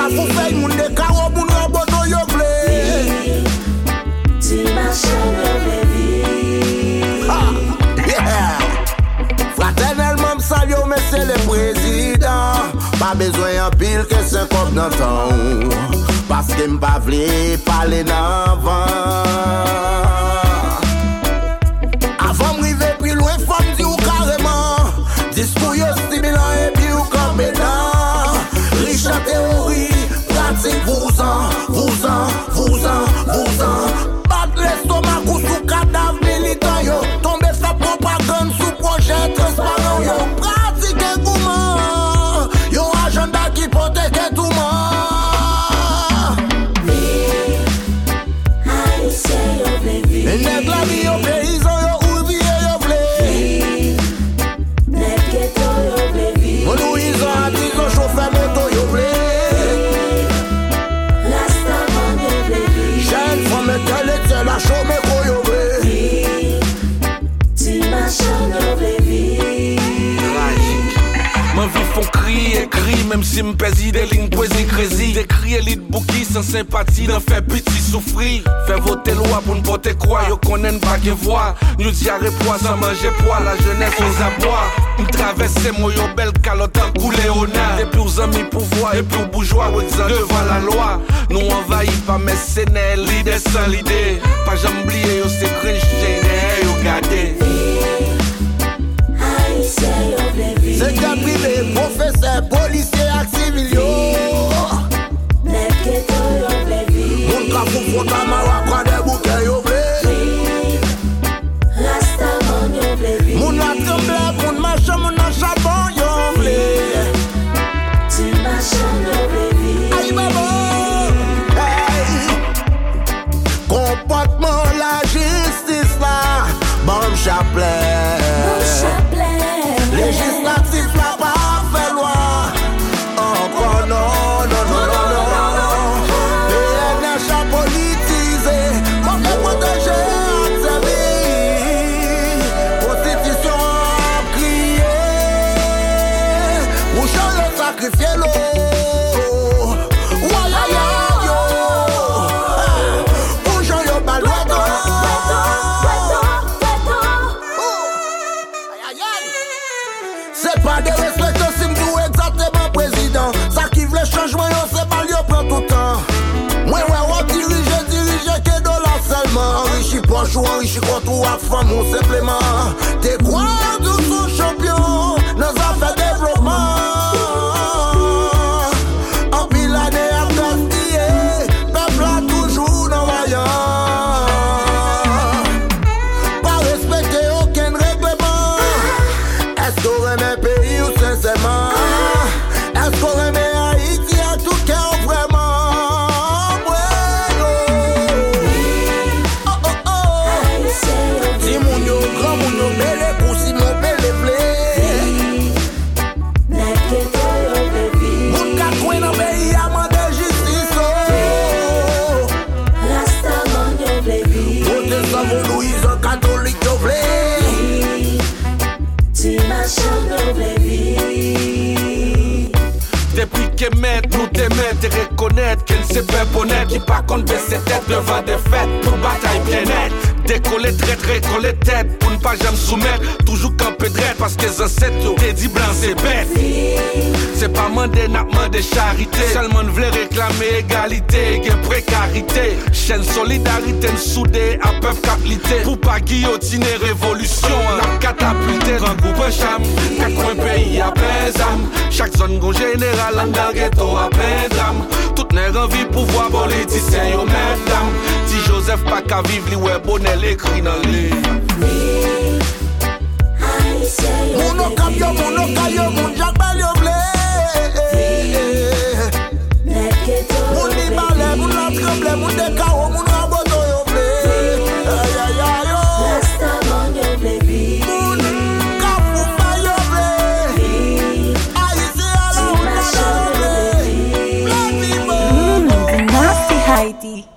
ka fou fey moun de karo moun yo bono yo vle. Ti machin yo vle vi. Fraternellement m'salue monsieur le président. Pas besoin en pile que 50 dans temps. Parce que m'pas vle parler d'avant. Avant m'river plus loin, faut m'dire ou carrément. Discours yo stimulant et puis ou compétent. Riche en théorie, pratique vous-en. Battre l'estomac ou sous cadavre militant yo. Tomber sa propagande sous projet transparent yo. Pratique gourmand, yo agenda qui protège tout le monde. Nèg la vie au paysan yo ouvrier yo vle. Nèg ghetto yo vle vi. Mon Louison artisan chauffeur moto yo vle. Rastaman yo vle vi. Jeune femme intellectuelle la chômé ko yo vle. Ti machin yo vle vi. M'en vie font crier, cri, même si m'pèse des lignes poésie crazy. D'écrire lit bouki sans sympathie, n'en fait petit souffrir. Fait voter loi pour n'porter quoi, yo connaît pas que voix. Nous diarrhée poids sans manger poids, la jeunesse aux abois. M'traverse moi yo belle calotte en coulé au nez. Et plus amis pouvoir et plus bourgeois, devant la loi. Nous envahis par mercenaires, l'idée sans l'idée. Pas jamais oublier yo c'est cringe, j'ai yo gardé. C'est qu'à privé, professeur, policier, ak civil yo. Nèg ghetto yo vle vi. Moun ka fou fota mara kwa de bouke yo vle. Rastaman yo vle vi. Moun a tremble, moun machin, moun a charbon yo vle. Ti machin yo vle vi. Aïe babo, hey. Comportement la justice là, bon chapelet. Législatif là pas fait loi. Encore non. PNH politisé, comme les protégés observés. Constitution a crié, pour changer sacrifier l'eau. C'est pas de respecter si m'dou exactement président. Ça qui veut changement yo c'est pas lieu prend tout temps. Moi on diriger que dollar seulement. Enrichi poche ou enrichi compte ou à femme ou simplement. T'es quoi nous sommes champions dans affaires développement. En pile année à gaspiller, peuple a toujours dans vaillant. Pas respecter aucun règlement. Est-ce qu'on remet pays ou sincèrement? Est-ce qu'on remet Haïti à tout cœur vraiment? Si moun yo grand, moun yo belle pour si mon belle vle. Nèg ghetto yo vle vi. Moun ka kwen nan pays a mande justice. Rastaman yo vle vi. Protestant mon Louison catholique yo vle. Ti machin yo vle vi. Depuis que mettre, nous t'aimer, te reconnaître qu'elle s'est pas honnête. Qui pas compte baisser tête devant des fêtes pour bataille bien nette. Décoller très coller tête pour ne pas jamais soumettre. Toujours camper droit parce que les ancêtres yo t'es dit blanc c'est bête. C'est pas mandé n'a demandé charité. Seulement nous voulons réclamer égalité et précarité. Chaîne solidarité soudée à peuple capilité. Pour pas guillotiner révolution. La catapulté grand groupe cham. Quatre coins pays à plein d'âme. Chaque zone gon général en dans ghetto à plein drame. Tout n'est envie pouvoir politicien yo mesdames. Si Joseph pas qu'à vivre li ouais bonnet l'écrit dans le livre. Moun o kap yo, moun o kayo, moun jak bel yo vle. Moun ni bale, moun la tremble, moun de kao, moun raboto yo vle. Rastaman yo vle vi. Moun kap pou fay yo vle. Haïti a la ou ta yo vle. Black people. Nasty Haiti.